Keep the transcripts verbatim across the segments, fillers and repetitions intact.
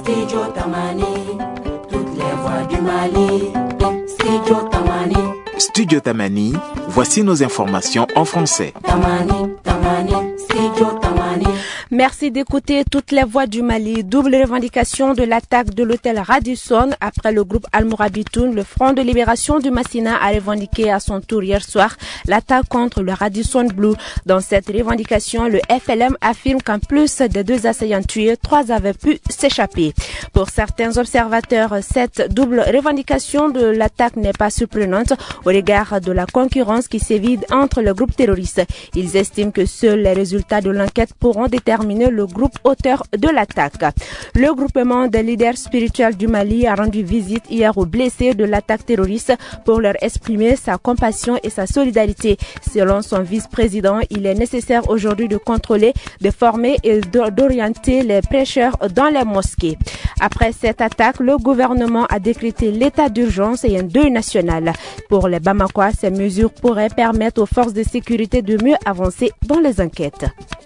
Studio Tamani, toutes les voix du Mali. Studio Tamani. Studio Tamani, voici nos informations en français. Tamani, Tamani, Studio Tamani. Merci d'écouter toutes les voix du Mali. Double revendication de l'attaque de l'hôtel Radisson après le groupe Al-Mourabitoun. Le Front de libération du Massina a revendiqué à son tour hier soir l'attaque contre le Radisson Blu. Dans cette revendication, le F L M affirme qu'en plus des deux assaillants tués, trois avaient pu s'échapper. Pour certains observateurs, cette double revendication de l'attaque n'est pas surprenante au regard de la concurrence qui sévit entre les groupes terroristes. Ils estiment que seuls les résultats de l'enquête pourront déterminer le groupe auteur de l'attaque. Le groupement des leaders spirituels du Mali a rendu visite hier aux blessés de l'attaque terroriste pour leur exprimer sa compassion et sa solidarité. Selon son vice-président, il est nécessaire aujourd'hui de contrôler, de former et d'orienter les prêcheurs dans les mosquées. Après cette attaque, le gouvernement a décrété l'état d'urgence et un deuil national. Pour les Bamakois, ces mesures pourraient permettre aux forces de sécurité de mieux avancer dans les enquêtes.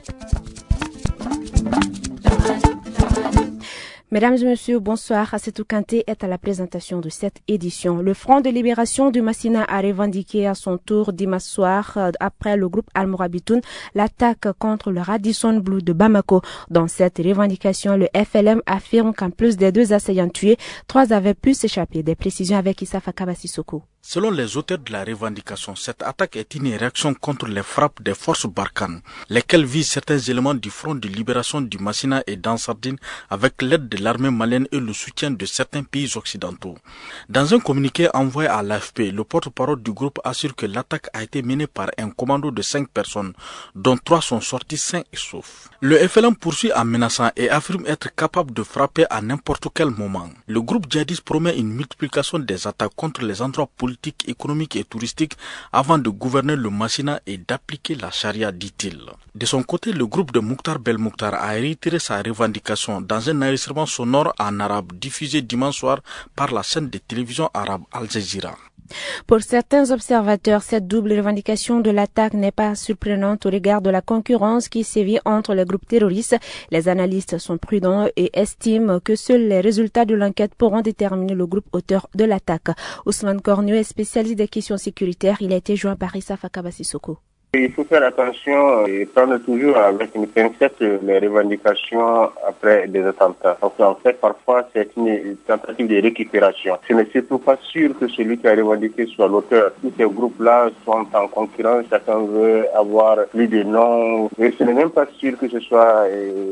Mesdames et messieurs, bonsoir. Assetou Kanté est à la présentation de cette édition. Le Front de libération du Massina a revendiqué à son tour dimanche soir, après le groupe Al-Mourabitoun, l'attaque contre le Radisson Blu de Bamako. Dans cette revendication, le F L M affirme qu'en plus des deux assaillants tués, trois avaient pu s'échapper. Des précisions avec Issa Fakaba Sissoko. Selon les auteurs de la revendication, cette attaque est une réaction contre les frappes des forces Barkhane, lesquelles visent certains éléments du Front de libération du Massina et d'Ansardine avec l'aide de l'armée malienne et le soutien de certains pays occidentaux. Dans un communiqué envoyé à l'A F P, le porte-parole du groupe assure que l'attaque a été menée par un commando de cinq personnes, dont trois sont sortis sains et saufs. Le F L M poursuit en menaçant et affirme être capable de frapper à n'importe quel moment. Le groupe djihadiste promet une multiplication des attaques contre les endroits politiques, économiques et touristiques avant de gouverner le Massina et d'appliquer la charia, dit-il. De son côté, le groupe de Mouktar Belmouktar a réitéré sa revendication dans un enregistrement sonore en arabe diffusé dimanche soir par la chaîne de télévision arabe Al Jazeera. Pour certains observateurs, cette double revendication de l'attaque n'est pas surprenante au regard de la concurrence qui sévit entre les groupes terroristes. Les analystes sont prudents et estiment que seuls les résultats de l'enquête pourront déterminer le groupe auteur de l'attaque. Ousmane Cornu est spécialiste des questions sécuritaires. Il a été joint par Issa Fakaba Sissoko. Il faut faire attention et prendre toujours avec une pincette les revendications après des attentats. Donc en fait, parfois, c'est une tentative de récupération. Ce n'est surtout pas sûr que celui qui a revendiqué soit l'auteur. Tous ces groupes-là sont en concurrence, chacun veut avoir plus de noms. Et ce n'est même pas sûr que ce soit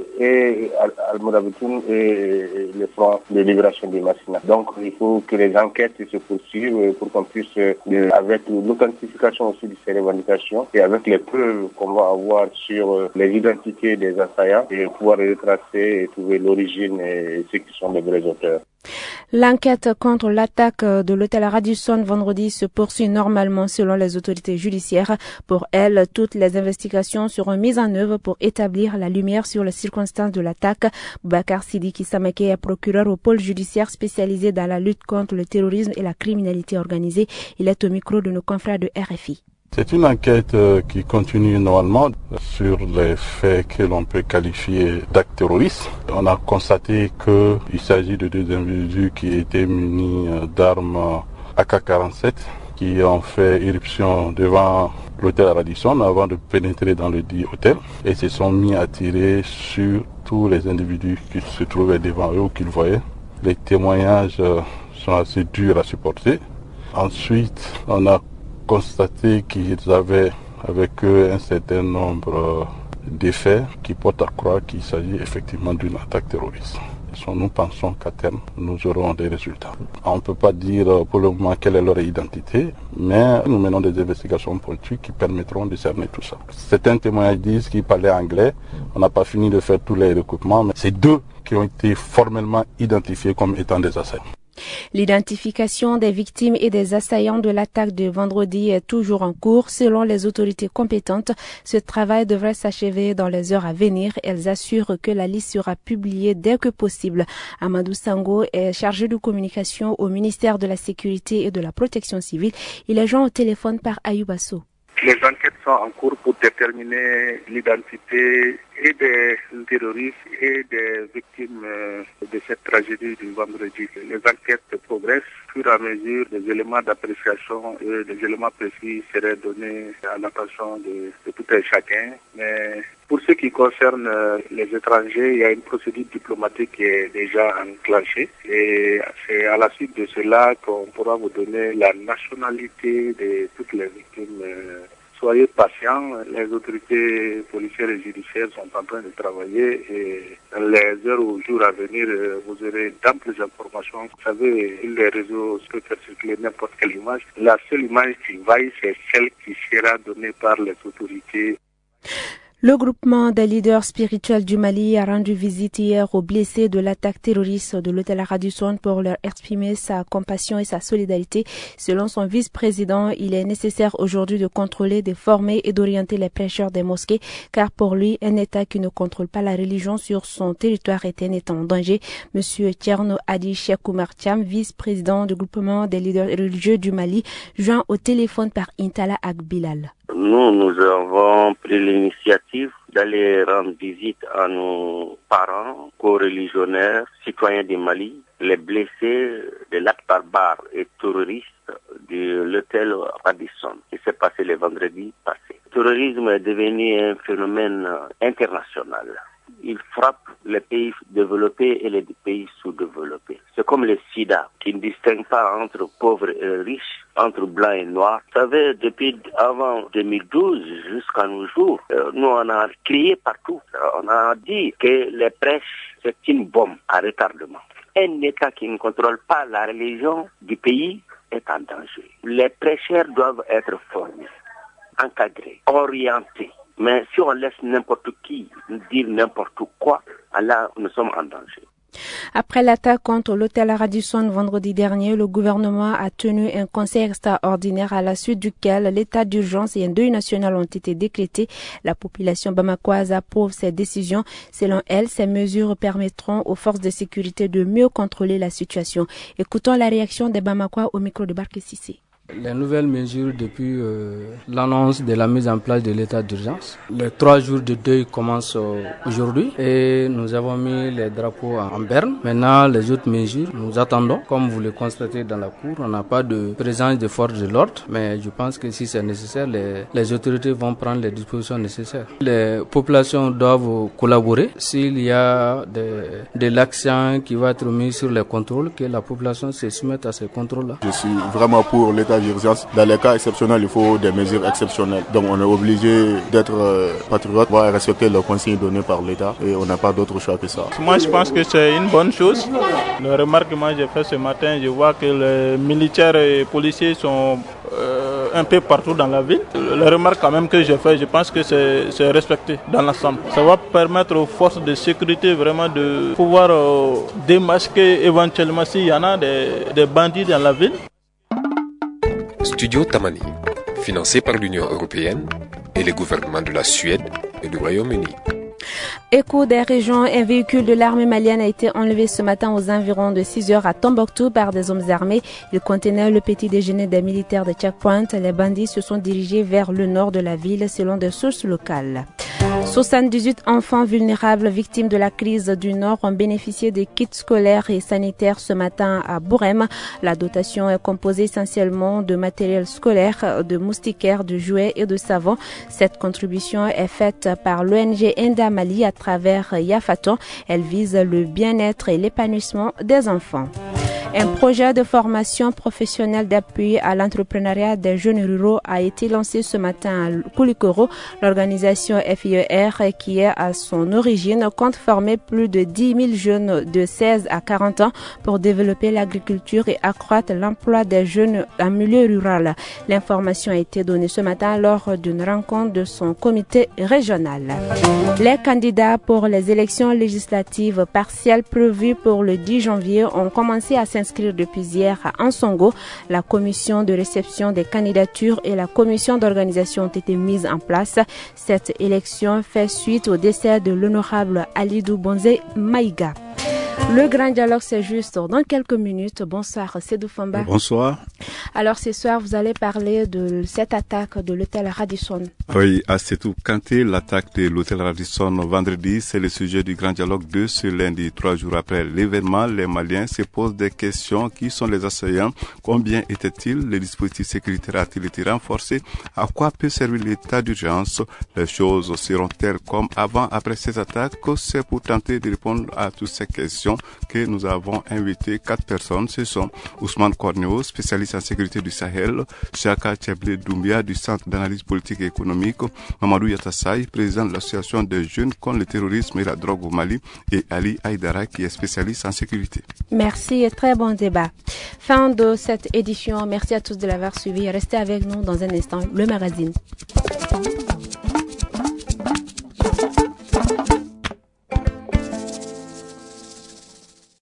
et Al-Mourabitoun et le Front de libération du Massina. Donc il faut que les enquêtes se poursuivent pour qu'on puisse, avec l'authentification aussi de ces revendications, et avec les preuves qu'on va avoir sur les identités des assaillants et pouvoir les retracer et trouver l'origine et ceux qui sont les vrais auteurs. L'enquête contre l'attaque de l'hôtel Radisson vendredi se poursuit normalement selon les autorités judiciaires. Pour elles, toutes les investigations seront mises en œuvre pour établir la lumière sur les circonstances de l'attaque. Boubacar Sidiki Samake est procureur au pôle judiciaire spécialisé dans la lutte contre le terrorisme et la criminalité organisée. Il est au micro de nos confrères de R F I. C'est une enquête qui continue normalement sur les faits que l'on peut qualifier d'actes terroristes. On a constaté qu'il s'agit de deux individus qui étaient munis d'armes A K quarante-sept qui ont fait irruption devant l'hôtel Radisson avant de pénétrer dans le dit hôtel et se sont mis à tirer sur tous les individus qui se trouvaient devant eux ou qu'ils voyaient. Les témoignages sont assez durs à supporter. Ensuite, on a constaté qu'ils avaient avec eux un certain nombre d'effets qui portent à croire qu'il s'agit effectivement d'une attaque terroriste. Nous pensons qu'à terme, nous aurons des résultats. On ne peut pas dire pour le moment quelle est leur identité, mais nous menons des investigations pointues qui permettront de cerner tout ça. Certains témoignages disent qu'ils parlaient anglais. On n'a pas fini de faire tous les recoupements, mais c'est deux qui ont été formellement identifiés comme étant des assaillants. L'identification des victimes et des assaillants de l'attaque de vendredi est toujours en cours. Selon les autorités compétentes, ce travail devrait s'achever dans les heures à venir. Elles assurent que la liste sera publiée dès que possible. Amadou Sango est chargé de communication au ministère de la Sécurité et de la Protection civile. Il est joint au téléphone par Ayoubasso. Les enquêtes sont en cours pour déterminer l'identité et des terroristes et des victimes de cette tragédie du vendredi. Les enquêtes progressent. Au fur et à mesure, des éléments d'appréciation et des éléments précis seraient donnés à l'attention de, de tout un chacun. Mais pour ce qui concerne les étrangers, il y a une procédure diplomatique qui est déjà enclenchée. Et c'est à la suite de cela qu'on pourra vous donner la nationalité de toutes les victimes. Soyez patients, les autorités policières et judiciaires sont en train de travailler et dans les heures ou jours à venir, vous aurez d'amples informations. Vous savez, les réseaux peuvent faire circuler n'importe quelle image. La seule image qui vaille, c'est celle qui sera donnée par les autorités. Le groupement des leaders spirituels du Mali a rendu visite hier aux blessés de l'attaque terroriste de l'hôtel Radisson pour leur exprimer sa compassion et sa solidarité. Selon son vice-président, il est nécessaire aujourd'hui de contrôler, de former et d'orienter les prêcheurs des mosquées, car pour lui, un État qui ne contrôle pas la religion sur son territoire est un État en danger. Monsieur Tierno Adi Cheikh Oumar Thiam, vice-président du groupement des leaders religieux du Mali, joint au téléphone par Intala Agbilal. Nous, nous avons pris l'initiative d'aller rendre visite à nos parents, co-religionnaires, citoyens du Mali, les blessés de l'acte barbare et terroriste de l'hôtel Radisson qui s'est passé le vendredi passé. Le terrorisme est devenu un phénomène international. Il frappe les pays développés et les pays sous-développés. C'est comme le sida, qui ne distingue pas entre pauvres et riches, entre blancs et noirs. Vous savez, depuis avant deux mille douze jusqu'à nos jours, nous on a crié partout. On a dit que les prêches, c'est une bombe à retardement. Un État qui ne contrôle pas la religion du pays est en danger. Les prêcheurs doivent être formés, encadrés, orientés. Mais si on laisse n'importe qui dire n'importe quoi, là, nous sommes en danger. Après l'attaque contre l'hôtel Radisson vendredi dernier, le gouvernement a tenu un conseil extraordinaire à la suite duquel l'état d'urgence et un deuil national ont été décrétés. La population bamakoise approuve ces décisions. Selon elle, ces mesures permettront aux forces de sécurité de mieux contrôler la situation. Écoutons la réaction des Bamakois au micro de Barké Sissé. Les nouvelles mesures depuis euh, l'annonce de la mise en place de l'état d'urgence. Les trois jours de deuil commencent euh, aujourd'hui et nous avons mis les drapeaux en, en berne. Maintenant, les autres mesures, nous attendons. Comme vous le constatez dans la cour, on n'a pas de présence de forces de l'ordre, mais je pense que si c'est nécessaire, les, les autorités vont prendre les dispositions nécessaires. Les populations doivent collaborer. S'il y a de, de l'accent qui va être mis sur les contrôles, que la population se soumette à ces contrôles-là. Je suis vraiment pour l'état d'urgence. Dans les cas exceptionnels, il faut des mesures exceptionnelles. Donc on est obligé d'être euh, patriote, on va respecter les consignes données par l'État et on n'a pas d'autre choix que ça. Moi je pense que c'est une bonne chose. Le remarque que moi j'ai fait ce matin, je vois que les militaires et policiers sont euh, un peu partout dans la ville. La remarque quand même que j'ai fait, je pense que c'est, c'est respecté dans l'ensemble. Ça va permettre aux forces de sécurité vraiment de pouvoir euh, démasquer éventuellement s'il y en a des, des bandits dans la ville. Studio Tamani, financé par l'Union européenne et les gouvernements de la Suède et du Royaume-Uni. Écho des régions, un véhicule de l'armée malienne a été enlevé ce matin aux environs de six heures à Tombouctou par des hommes armés. Il contenait le petit déjeuner des militaires de Checkpoint. Les bandits se sont dirigés vers le nord de la ville selon des sources locales. soixante-dix-huit enfants vulnérables victimes de la crise du Nord ont bénéficié de kits scolaires et sanitaires ce matin à Bourem. La dotation est composée essentiellement de matériel scolaire, de moustiquaires, de jouets et de savons. Cette contribution est faite par l'O N G Enda Mali à travers Yafaton. Elle vise le bien-être et l'épanouissement des enfants. Un projet de formation professionnelle d'appui à l'entrepreneuriat des jeunes ruraux a été lancé ce matin à Koulikoro. L'organisation F I E R, qui est à son origine, compte former plus de dix mille jeunes de seize à quarante ans pour développer l'agriculture et accroître l'emploi des jeunes en milieu rural. L'information a été donnée ce matin lors d'une rencontre de son comité régional. Les candidats pour les élections législatives partielles prévues pour le dix janvier ont commencé à s'inscrire depuis hier à Ansongo. La commission de réception des candidatures et la commission d'organisation ont été mises en place. Cette élection fait suite au décès de l'honorable Alidou Bonze Maïga. Le grand dialogue, c'est juste dans quelques minutes. Bonsoir, Sédou Famba. Bonsoir. Alors, ce soir, vous allez parler de cette attaque de l'hôtel Radisson. Oui, à Sédou Kanté, l'attaque de l'hôtel Radisson vendredi, c'est le sujet du grand dialogue de ce lundi. Trois jours après l'événement, les Maliens se posent des questions. Qui sont les assaillants? Combien étaient-ils? Les dispositifs sécuritaires a-t-il été renforcés? À quoi peut servir l'état d'urgence? Les choses seront-elles comme avant, après ces attaques? C'est pour tenter de répondre à toutes ces questions que nous avons invité quatre personnes. Ce sont Ousmane Korneo, spécialiste en sécurité du Sahel, Chaka Tcheblé Doumbia du Centre d'analyse politique et économique, Mamadou Yatassaï, président de l'association des jeunes contre le terrorisme et la drogue au Mali, et Ali Haïdara qui est spécialiste en sécurité. Merci et très bon débat. Fin de cette édition. Merci à tous de l'avoir suivi. Restez avec nous dans un instant, le magazine.